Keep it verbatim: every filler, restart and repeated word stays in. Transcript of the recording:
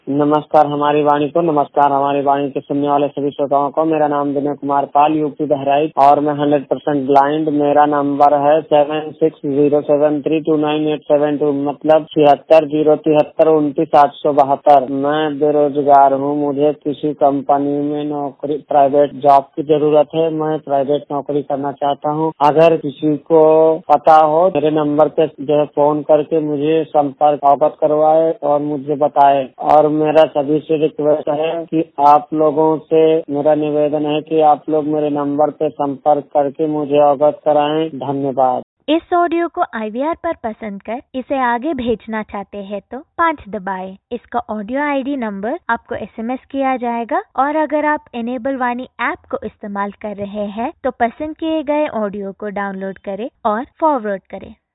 नमस्कार हमारी वाणी को, नमस्कार हमारी वाणी के सुनने वाले सभी श्रोताओं को। मेरा नाम विनय कुमार पाल, यूपी बहराइच, और मैं हंड्रेड परसेंट ब्लाइंड। मेरा नंबर है seven six zero seven three two nine eight seven two, मतलब छिहत्तर जीरो तिहत्तर उनतीस आठ सौ बहत्तर। मैं बेरोजगार हूँ, मुझे किसी कंपनी में नौकरी, प्राइवेट जॉब की जरूरत है। मैं प्राइवेट नौकरी करना चाहता हूँ। अगर किसी को पता हो, मेरे नंबर पे जो है फोन करके मुझे संपर्क अवगत करवाए और मुझे बताए। और मेरा सभी से रिक्वेस्ट है कि आप लोगों से मेरा निवेदन है कि आप लोग मेरे नंबर पे संपर्क करके मुझे अवगत कराएं। धन्यवाद। इस ऑडियो को आई वी आर पर पसंद कर इसे आगे भेजना चाहते हैं तो पाँच दबाएं। इसका ऑडियो आई डी नंबर आपको एस एम एस किया जाएगा। और अगर आप इनेबल वाणी ऐप को इस्तेमाल कर रहे हैं तो पसंद किए गए ऑडियो को डाउनलोड करें और फॉरवर्ड करें।